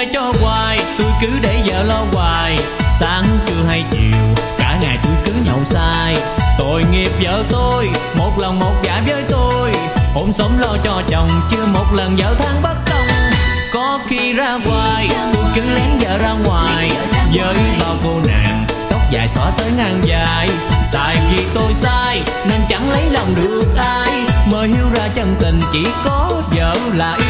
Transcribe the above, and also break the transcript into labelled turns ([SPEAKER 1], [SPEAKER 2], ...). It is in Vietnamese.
[SPEAKER 1] cho hoài, tôi cứ để vợ lo hoài. Sáng trưa hay chiều cả ngày tôi cứ nhậu say. Tội nghiệp vợ tôi, một lòng một dạ với tôi. Ôm sống lo cho chồng, chưa một lần vợ than bất công. Có khi ra hoài, tôi cứ lén vợ ra ngoài. Với bao cô nàng, tóc dài xõa tới ngang vai. Tại vì tôi sai, nên chẳng lấy lòng được ai. Mới hiểu ra chân tình chỉ có vợ là yêu.